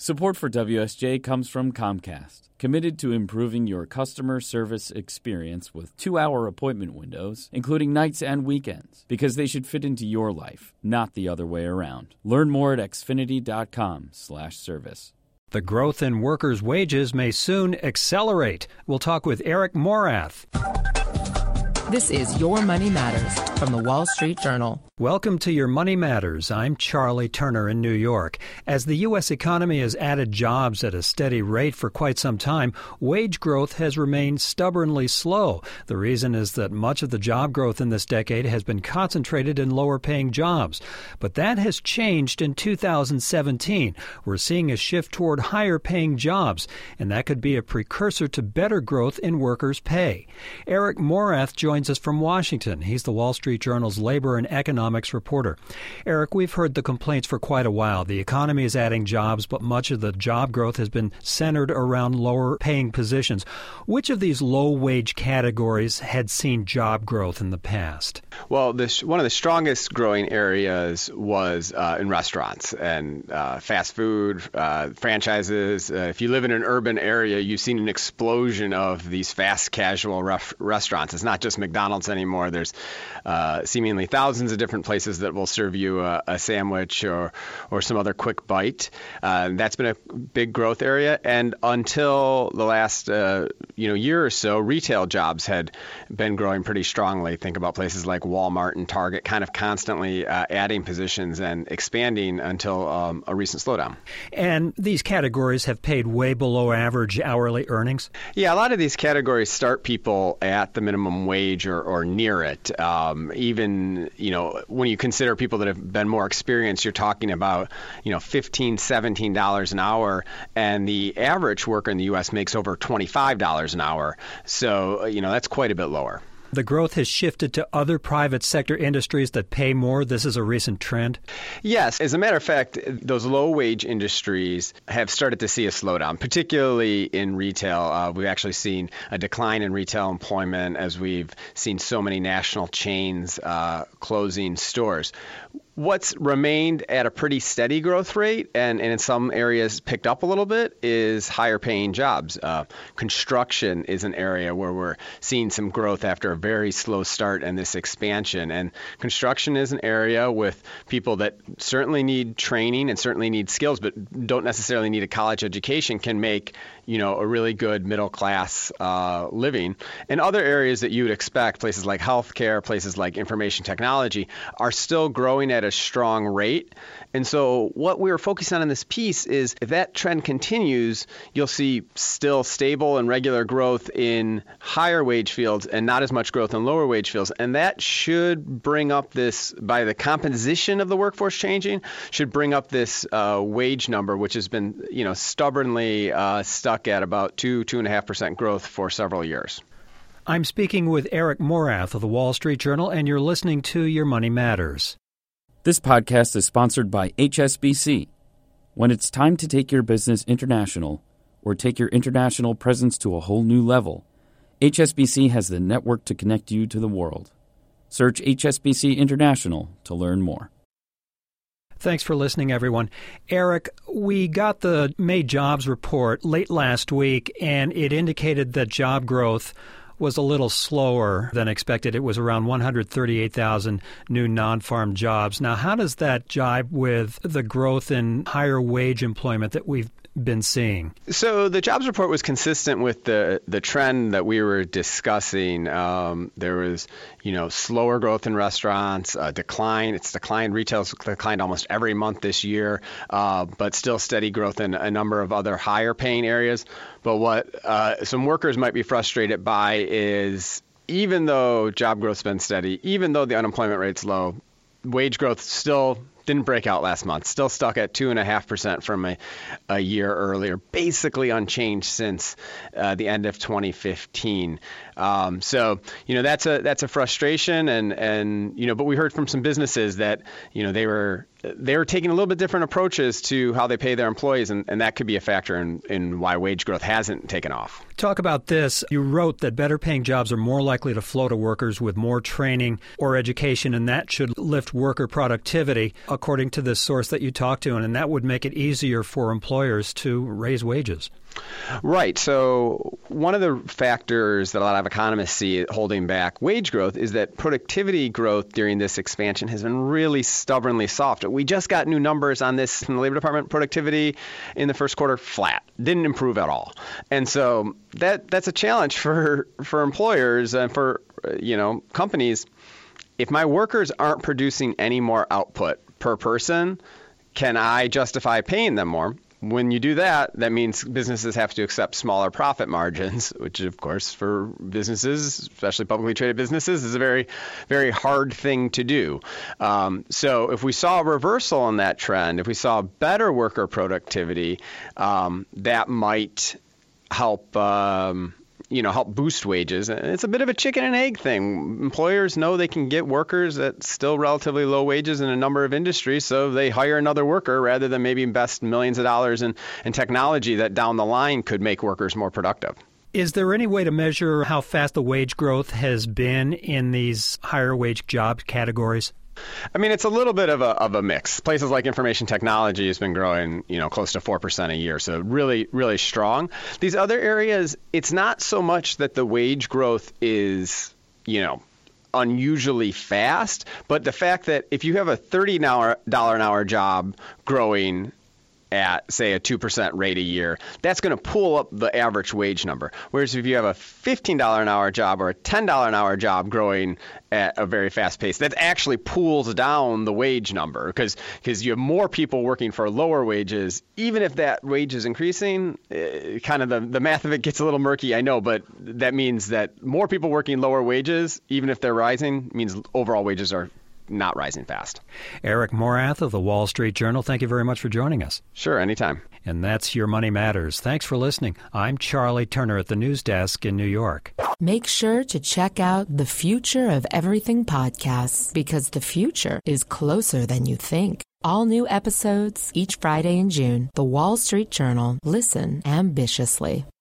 Support for WSJ comes from Comcast, committed to improving your customer service experience with 2-hour appointment windows, including nights and weekends, because they should fit into your life, not the other way around. Learn more at xfinity.com/service. The growth in workers' wages may soon accelerate. We'll talk with Eric Morath. This is Your Money Matters from the Wall Street Journal. Welcome to Your Money Matters. I'm Charlie Turner in New York. As the U.S. economy has added jobs at a steady rate for quite some time, wage growth has remained stubbornly slow. The reason is that much of the job growth in this decade has been concentrated in lower-paying jobs. But that has changed in 2017. We're seeing a shift toward higher-paying jobs, and that could be a precursor to better growth in workers' pay. Eric Morath joins us from Washington. He's the Wall Street Journal's labor and economics reporter. Eric, we've heard the complaints for quite a while. The economy is adding jobs, but much of the job growth has been centered around lower-paying positions. Which of these low-wage categories had seen job growth in the past? Well, one of the strongest growing areas was in restaurants and fast food, franchises. If you live in an urban area, you've seen an explosion of these fast casual restaurants. It's not just McDonald's anymore. There's seemingly thousands of different places that will serve you a sandwich or some other quick bite. That's been a big growth area. And until the last year or so, retail jobs had been growing pretty strongly. Think about places like Walmart and Target, kind of constantly adding positions and expanding until a recent slowdown. And these categories have paid way below average hourly earnings? Yeah, a lot of these categories start people at the minimum wage or near it. Even, when you consider people that have been more experienced, you're talking about, $15, $17 an hour, and the average worker in the U.S. makes over $25 an hour. So, that's quite a bit lower. The growth has shifted to other private sector industries that pay more. This is a recent trend? Yes. As a matter of fact, those low-wage industries have started to see a slowdown, particularly in retail. We've actually seen a decline in retail employment as we've seen so many national chains closing stores. What's remained at a pretty steady growth rate and in some areas picked up a little bit is higher paying jobs. Construction is an area where we're seeing some growth after a very slow start in this expansion. And construction is an area with people that certainly need training and certainly need skills, but don't necessarily need a college education, can make a really good middle class living. And other areas that you would expect, places like healthcare, places like information technology, are still growing at a strong rate. And so what we were focusing on in this piece is if that trend continues, you'll see still stable and regular growth in higher wage fields and not as much growth in lower wage fields. And that should bring up this, by the composition of the workforce changing, should bring up this wage number, which has been stubbornly stuck at about 2.5% growth for several years. I'm speaking with Eric Morath of the Wall Street Journal, and you're listening to Your Money Matters. This podcast is sponsored by HSBC. When it's time to take your business international or take your international presence to a whole new level, HSBC has the network to connect you to the world. Search HSBC International to learn more. Thanks for listening, everyone. Eric, we got the May jobs report late last week, and it indicated that job growth was a little slower than expected. It was around 138,000 new non-farm jobs. Now, how does that jibe with the growth in higher wage employment that we've been seeing? So the jobs report was consistent with the trend that we were discussing. There was, slower growth in restaurants, decline. It's declined. Retail's declined almost every month this year, but still steady growth in a number of other higher paying areas. But what some workers might be frustrated by is even though job growth's been steady, even though the unemployment rate's low, wage growth still didn't break out last month, still stuck at 2.5% from a year earlier, basically unchanged since the end of 2015. So, that's a frustration and but we heard from some businesses that, they were taking a little bit different approaches to how they pay their employees, and that could be a factor in why wage growth hasn't taken off. Talk about this. You wrote that better paying jobs are more likely to flow to workers with more training or education, and that should lift worker productivity. A according to this source that you talked to, and that would make it easier for employers to raise wages. Right. So one of the factors that a lot of economists see holding back wage growth is that productivity growth during this expansion has been really stubbornly soft. We just got new numbers on this from the Labor Department. Productivity in the first quarter, flat, didn't improve at all. And so that's a challenge for employers and for companies. If my workers aren't producing any more output per person, can I justify paying them more? When you do that, that means businesses have to accept smaller profit margins, which, of course, for businesses, especially publicly traded businesses, is a very, very hard thing to do. So if we saw a reversal in that trend, if we saw better worker productivity, that might help help boost wages. And it's a bit of a chicken and egg thing. Employers know they can get workers at still relatively low wages in a number of industries, so they hire another worker rather than maybe invest millions of dollars in technology that down the line could make workers more productive. Is there any way to measure how fast the wage growth has been in these higher wage job categories? I mean, it's a little bit of a mix. Places like information technology has been growing, close to 4% a year, so really, really strong. These other areas, it's not so much that the wage growth is, unusually fast, but the fact that if you have a $30 an hour job growing at, say, a 2% rate a year, that's going to pull up the average wage number. Whereas if you have a $15 an hour job or a $10 an hour job growing at a very fast pace, that actually pulls down the wage number because you have more people working for lower wages. Even if that wage is increasing, kind of the math of it gets a little murky, I know, but that means that more people working lower wages, even if they're rising, means overall wages are not rising fast. Eric Morath of the Wall Street Journal, thank you very much for joining us. Sure, anytime. And that's Your Money Matters. Thanks for listening. I'm Charlie Turner at the News Desk in New York. Make sure to check out the Future of Everything podcasts, because the future is closer than you think. All new episodes each Friday in June. The Wall Street Journal. Listen ambitiously.